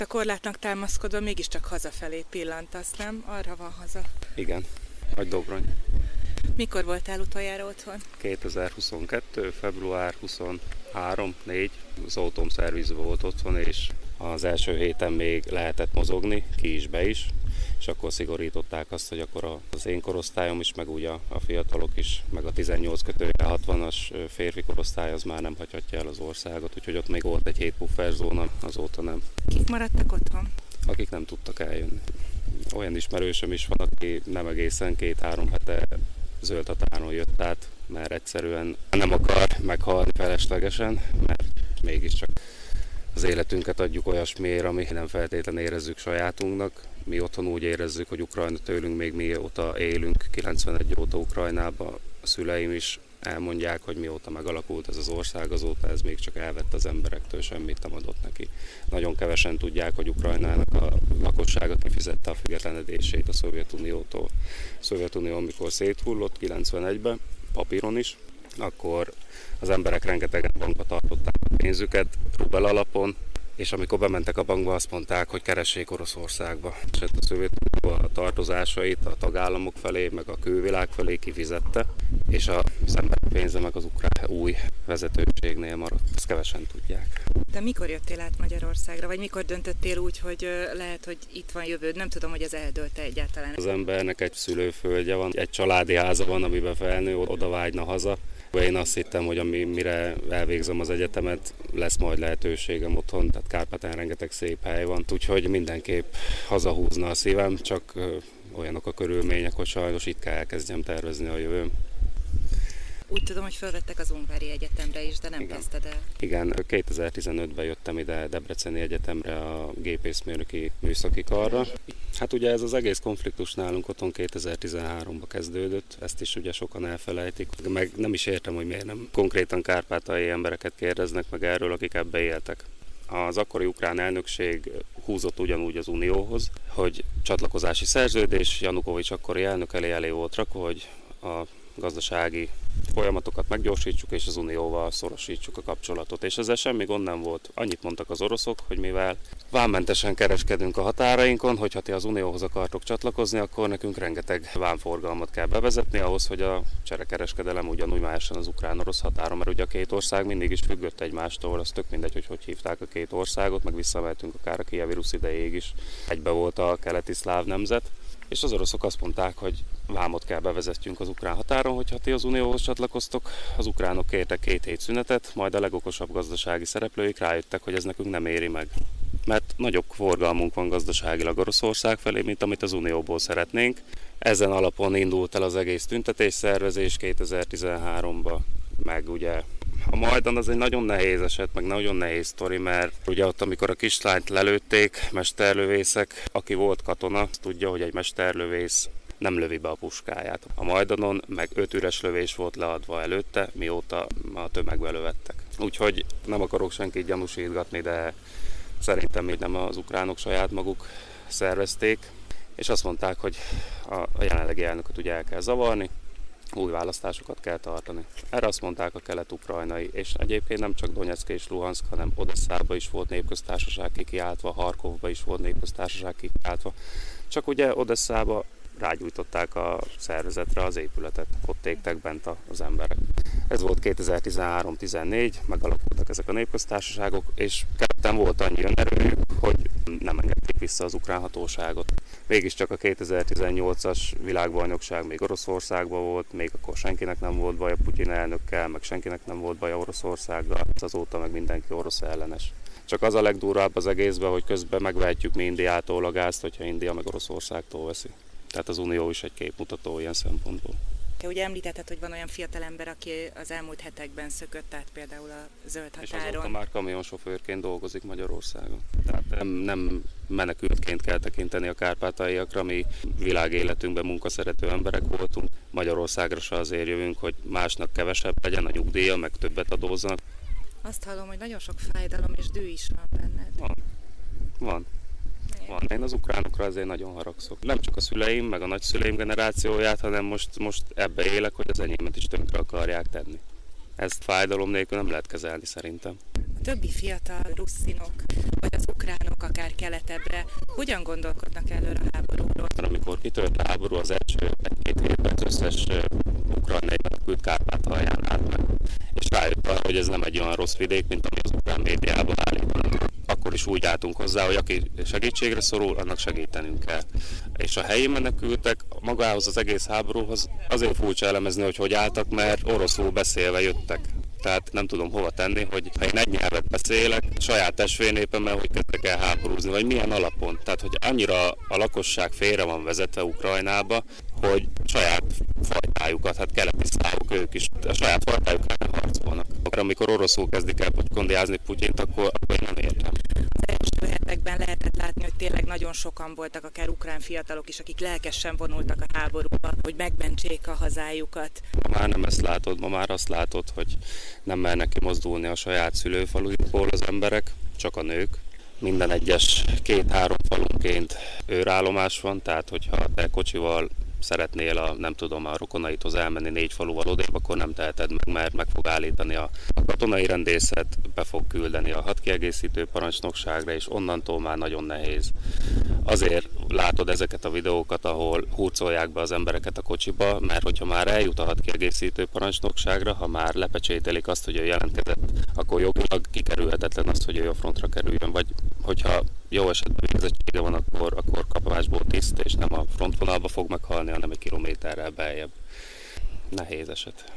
A korlátnak támaszkodva mégiscsak hazafelé pillantasz, nem? Arra van haza. Igen, Nagydobrony. Mikor voltál utoljára otthon? 2022. február 23-4 az autóm szervizben volt otthon, és az első héten még lehetett mozogni, ki is be is, és akkor szigorították azt, hogy akkor az én korosztályom is, meg úgy a fiatalok is, meg a 18-60-as férfi korosztály az már nem hagyhatja el az országot, úgyhogy ott még volt egy 7 pufferzóna, azóta nem. Kik maradtak otthon? Akik nem tudtak eljönni. Olyan ismerősöm is van, aki nem egészen 2-3 hete zöld határon jött át, mert egyszerűen nem akar meghalni feleslegesen, mert mégiscsak az életünket adjuk olyasmiért, ami nem feltétlenül érezzük sajátunknak. Mi otthon úgy érezzük, hogy Ukrajna tőlünk még mióta élünk, 91 óta Ukrajnában. A szüleim is elmondják, hogy mióta megalakult ez az ország, azóta ez még csak elvett az emberektől, semmit nem adott neki. Nagyon kevesen tudják, hogy Ukrajnának a lakossága kifizette a függetlenedését a Szovjetuniótól. A Szovjetunió, amikor széthullott 91-ben, papíron is, akkor az emberek rengetegen bankba tartották a pénzüket, rubel alapon, és amikor bementek a bankba, azt mondták, hogy keressék Oroszországba. És a Szovjetunió a tartozásait a tagállamok felé, meg a külvilág felé kifizette, és az emberek pénze meg az ukrán új vezetőségnél maradt. Ezt kevesen tudják. De mikor jöttél át Magyarországra, vagy mikor döntöttél úgy, hogy lehet, hogy itt van jövőd? Nem tudom, hogy ez eldőlte egyáltalán. Az embernek egy szülőföldje van, egy családi háza van, amiben felnő, oda vágyna haza. Én azt hittem, hogy mire elvégzem az egyetemet, lesz majd lehetőségem otthon, tehát Kárpátán rengeteg szép hely van, úgyhogy mindenképp hazahúzna a szívem, csak olyanok a körülmények, hogy sajnos itt kell elkezdjem tervezni a jövőm. Úgy tudom, hogy felvettek az Ungvári Egyetemre is, de nem kezdted el. Igen, 2015-ben jöttem ide Debreceni Egyetemre a gépészmérnöki műszaki karra. Hát ugye ez az egész konfliktus nálunk otthon 2013-ban kezdődött, ezt is ugye sokan elfelejtik, meg nem is értem, hogy miért nem konkrétan kárpátaljai embereket kérdeznek meg erről, akik ebbe éltek. Az akkori ukrán elnökség húzott ugyanúgy az Unióhoz, hogy csatlakozási szerződés, Janukovics akkori elnök elé volt rakva, hogy a gazdasági folyamatokat meggyorsítsuk, és az Unióval szorosítsuk a kapcsolatot. És ezzel semmi gond nem volt. Annyit mondtak az oroszok, hogy mivel vámmentesen kereskedünk a határainkon, hogy ha ti az Unióhoz akartok csatlakozni, akkor nekünk rengeteg vámforgalmat kell bevezetni ahhoz, hogy a cserekereskedelem ugyanúgy máson az ukrán-orosz határon, mert ugye a két ország mindig is függött egymástól, az tök mindegy, hogy hívták a két országot, meg visszamehetünk akár a Kijevi Rusz idejéig is. Egybe volt a keleti szláv nemzet. És az oroszok azt mondták, hogy vámot kell bevezetjünk az ukrán határon, hogyha ti az Unióhoz csatlakoztok. Az ukránok kértek 2 hét szünetet, majd a legokosabb gazdasági szereplőik rájöttek, hogy ez nekünk nem éri meg. Mert nagyobb forgalmunk van gazdaságilag Oroszország felé, mint amit az Unióból szeretnénk. Ezen alapon indult el az egész tüntetésszervezés 2013-ban, meg ugye a Majdan az egy nagyon nehéz eset, meg nagyon nehéz sztori, mert ugye ott, amikor a kislányt lelőtték, mesterlövészek, aki volt katona, tudja, hogy egy mesterlövész nem lövi be a puskáját. A Majdanon meg 5 üres lövés volt leadva előtte, mióta a tömegbe lövettek. Úgyhogy nem akarok senkit gyanúsítgatni, de szerintem még nem az ukránok saját maguk szervezték, és azt mondták, hogy a jelenlegi elnököt ugye el kell zavarni, új választásokat kell tartani. Erre azt mondták a kelet-ukrajnai, és egyébként nem csak Donyeck és Luhanszk, hanem Odesszában is volt népköztársaság kikiáltva, Harkovban is volt népköztársaság kikiáltva. Csak ugye Odesszába rágyújtották a szervezetre az épületet, ott égtek bent az emberek. Ez volt 2013-14, megalakultak ezek a népköztársaságok, és keleten volt annyi önerőjük, hogy nem engedték vissza az ukrán hatóságot. Mégiscsak a 2018-as világbajnokság még Oroszországban volt, még akkor senkinek nem volt baj a Putyin elnökkel, meg senkinek nem volt baj Oroszországgal, azóta meg mindenki orosz ellenes. Csak az a legdurvább az egészben, hogy közben megvehetjük mi Indiától a gázt, hogyha India meg Oroszországtól veszi. Tehát az Unió is egy képmutató ilyen szempontból. Te ugye említetted, hogy van olyan fiatalember, aki az elmúlt hetekben szökött át például a zöld határon. És azóta már kamionsofőrként dolgozik Magyarországon. Tehát nem menekültként kell tekinteni a kárpátaljaiakra, mi világéletünkben munkaszerető emberek voltunk. Magyarországra se azért jövünk, hogy másnak kevesebb legyen a nyugdíja, meg többet adózzanak. Azt hallom, hogy nagyon sok fájdalom és dű is van benned. Van. Én az ukránokra azért nagyon haragszok. Nem csak a szüleim, meg a nagyszüleim generációját, hanem most ebbe élek, hogy az enyémet is tönkre akarják tenni. Ezt fájdalom nélkül nem lehet kezelni szerintem. A többi fiatal rusztinok, vagy az ukránok, akár keletebbre. Hogyan gondolkodnak előre a háborúról? Amikor kitört a háború, az első egy-két hétben az összes ukrajnai menekült Kárpátalján állt meg. És rájött arra, hogy ez nem egy olyan rossz vidék, mint ami az ukrán médiában állítanak. Akkor is úgy álltunk hozzá, hogy aki segítségre szorul, annak segítenünk kell. És a helyi menekültek magához az egész háborúhoz azért furcsa elemezni, hogy álltak, mert oroszul beszélve jöttek. Tehát nem tudom hova tenni, hogy ha én egy nyelvet beszélek, saját testvérnépemmel, hogy kezdek el háborúzni, vagy milyen alapon. Tehát, hogy annyira a lakosság félre van vezetve Ukrajnába, hogy saját fajtájukat, hát keleti szlávok ők is, a saját fajtájuk ellen harcolnak. Amikor oroszul kezdik el kondiázni Putyint, akkor én nem értem. Az első hetekben lehetett látni, hogy tényleg nagyon sokan voltak, akár ukrán fiatalok is, akik lelkesen vonultak a háborúba, hogy megmentsék a hazájukat. Ma már nem ezt látod, ma már azt látod, hogy nem mernek kimozdulni a saját szülőfalujukból az emberek, csak a nők. Minden egyes 2-3 falunként őrállomás van, tehát hogyha te kocsival szeretnél a rokonaithoz elmenni 4 faluval odébb, akkor nem teheted meg, mert meg fog állítani a katonai rendészet, be fog küldeni a hadkiegészítő parancsnokságra, és onnantól már nagyon nehéz. Azért látod ezeket a videókat, ahol hurcolják be az embereket a kocsiba, mert hogyha már eljut a hadkiegészítő parancsnokságra, ha már lepecsételik azt, hogy ő jelentkezett, akkor jogilag kikerülhetetlen az, hogy ő a frontra kerüljön, vagy hogyha jó esetben végzettsége van, akkor kapásból tiszt, és nem a frontvonalba fog meghalni, hanem egy kilométerrel beljebb. Nehéz eset.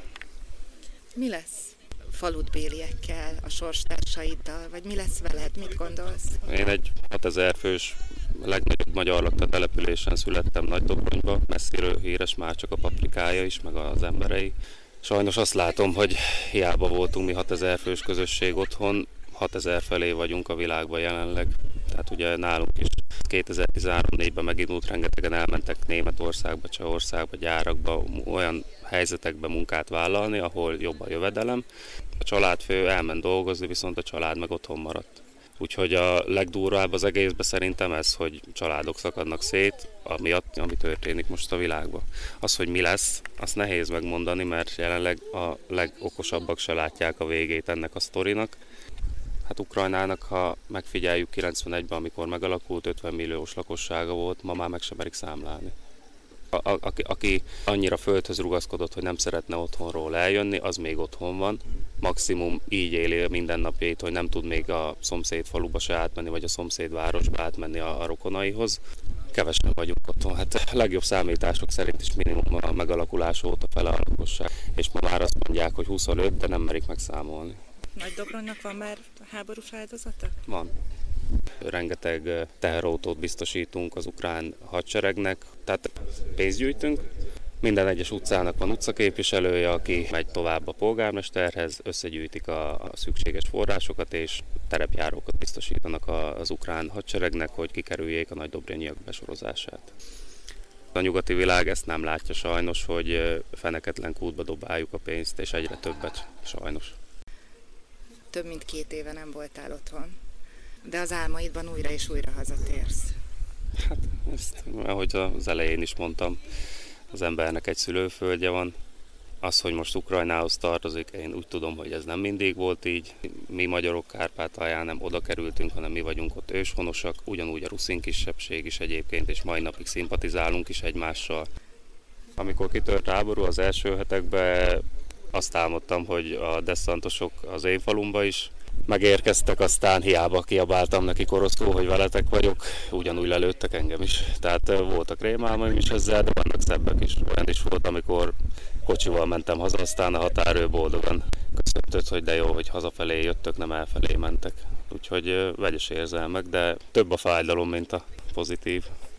Mi lesz faludbéliekkel, a sorstársaiddal, vagy mi lesz veled? Mit gondolsz? Én egy 6000 fős legnagyobb magyar lakta településen születtem Nagydobronyba, messziről híres már csak a paprikája is, meg az emberei. Sajnos azt látom, hogy hiába voltunk mi 6000 fős közösség otthon, 6000 felé vagyunk a világban jelenleg. Tehát ugye nálunk is 2013-4-ben megindult, rengetegen elmentek Németországba, Csehországba, gyárakba, olyan helyzetekben munkát vállalni, ahol jobb a jövedelem. A családfő elment dolgozni, viszont a család meg otthon maradt. Úgyhogy a legdurvább az egészben szerintem ez, hogy családok szakadnak szét, amiatt, ami történik most a világban. Az, hogy mi lesz, azt nehéz megmondani, mert jelenleg a legokosabbak se látják a végét ennek a sztorinak. Hát Ukrajnának, ha megfigyeljük 91-ben, amikor megalakult, 50 milliós lakossága volt, ma már meg sem merik számlálni. Aki annyira földhöz rugaszkodott, hogy nem szeretne otthonról eljönni, az még otthon van. Maximum így éli mindennapjait, hogy nem tud még a szomszéd faluba se átmenni, vagy a szomszéd városba átmenni a rokonaihoz. Kevesen vagyunk otthon. Hát a legjobb számítások szerint is minimum a megalakulás óta fele a lakosság. És ma már azt mondják, hogy 25, de nem merik megszámolni. Nagydobronynak van már háborús áldozata? Van. Rengeteg teherautót biztosítunk az ukrán hadseregnek, tehát pénzt gyűjtünk. Minden egyes utcának van utcaképviselője, aki megy tovább a polgármesterhez, összegyűjtik a szükséges forrásokat, és terepjárókat biztosítanak az ukrán hadseregnek, hogy kikerüljék a nagydobrényiak besorozását. A nyugati világ ezt nem látja sajnos, hogy feneketlen kútba dobáljuk a pénzt, és egyre többet, sajnos. Több mint 2 éve nem voltál otthon, de az álmaidban újra és újra hazatérsz. Hát ezt, ahogy az elején is mondtam, az embernek egy szülőföldje van. Az, hogy most Ukrajnához tartozik, én úgy tudom, hogy ez nem mindig volt így. Mi magyarok Kárpátalján nem oda kerültünk, hanem mi vagyunk ott őshonosak, ugyanúgy a ruszin kisebbség is egyébként, és mai napig szimpatizálunk is egymással. Amikor kitört háború az első hetekben, azt álmodtam, hogy a desszantosok az én falumba is megérkeztek, aztán hiába kiabáltam nekik oroszul, hogy veletek vagyok, ugyanúgy lelőttek engem is. Tehát voltak rémálmaim is ezzel, de vannak szebbek is. Olyan is volt, amikor kocsival mentem haza, aztán a határőr boldogan köszöntött, hogy de jó, hogy hazafelé jöttök, nem elfelé mentek. Úgyhogy vegyes érzelmek, de több a fájdalom, mint a pozitív.